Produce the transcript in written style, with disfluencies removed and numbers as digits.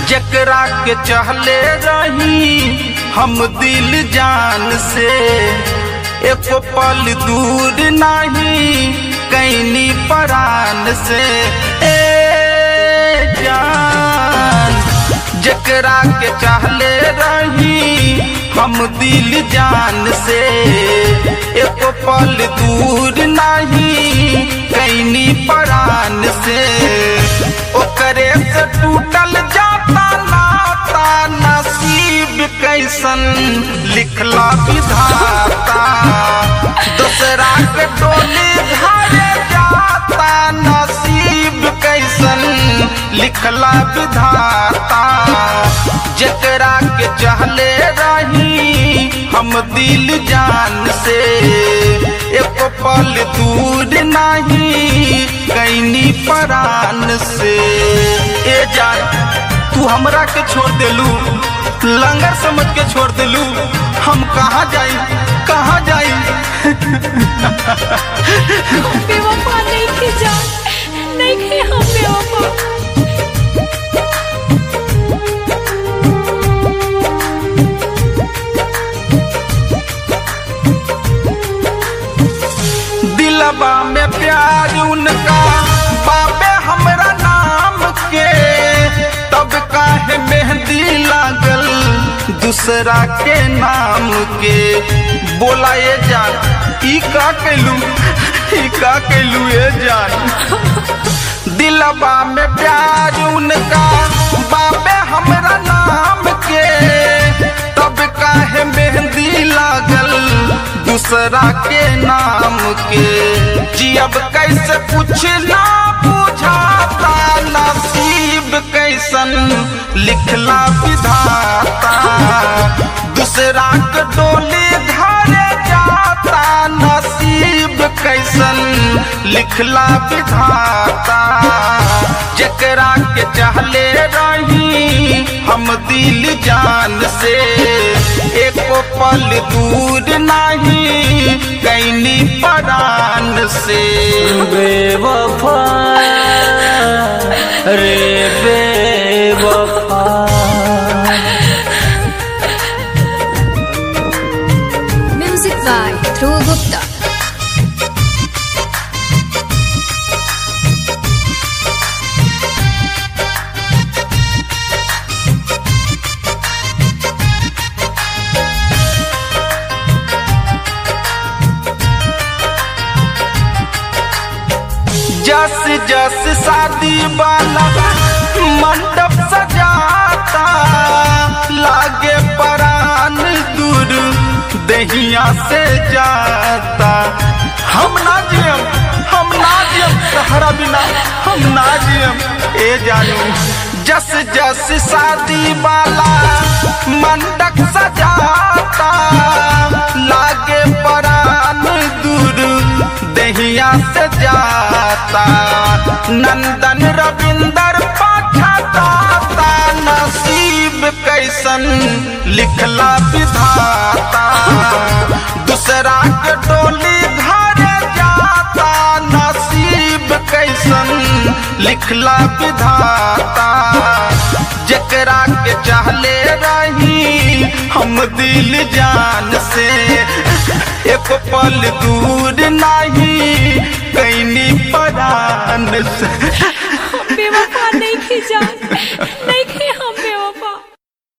जकरा के चहले रही हम दिल जान से, एक पल दूर नहीं कैनी परान से। ए जान जकरा के चहले रही हम दिल जान से, एक पल दूर नहीं कैनी परान से। ओकरे से टूटल जाता नाता नसीब कैसन लिखला विधाता, दूसरा के टोली घरे जाता नसीब कैसन लिखला विधाता। जकरा के चहले रही हम दिल जान से, एक पल दूर नहीं कैनी परान से। ए जान तू हमरा के छोड़ देलू, लंगर समझ के छोड़ देलू, हम कहाँ जाई कहाँ जाई। बेवफा नहीं थी जान, नहीं थे हम बेवफा। दिलबा में प्यार उनका बाबे हमरा नाम के, तब काहे मेहंदी लागल दूसरा के नाम के। बोला ये जान ई का कैलू, ई का कैलू ये जान। दिलबा में प्यार उनका बाबे हमरा नाम के, तब काहे मेहंदी लागल दूसरा के नाम के। जी अब कैसे कुछ ना बुझाता, नसीब कैसन लिखला विधाता। दूसरा के डोली घरे जाता नसीब कैसन लिखला विधाता। जकरा के चहले रही हम दिल जान से, एक पल दूर नहीं कैनी परान से। बेवफा रे बेवफा, म्यूजिक बाय ध्रुव गुप्ता। जस जस शादी वाला मंडप सजाता, लागे परान दूर दहिया से जाता। हम ना जियम, हम ना जियम तहरा बिना, हम ना जियम। ए जानू जस जस शादी वाला मंडप सजाता, लागे परान दूर दहिया से जाता। नंदन रविंदर पाछाता, नसीब कैसन लिखला विधाता। दूसरा के डोली घरे जाता नसीब कैसन लिखला विधाता। जकरा के चहले रही हम दिल जान से, एक पल दूर नहीं कैनी परान से। बेवफा नहीं थी जान।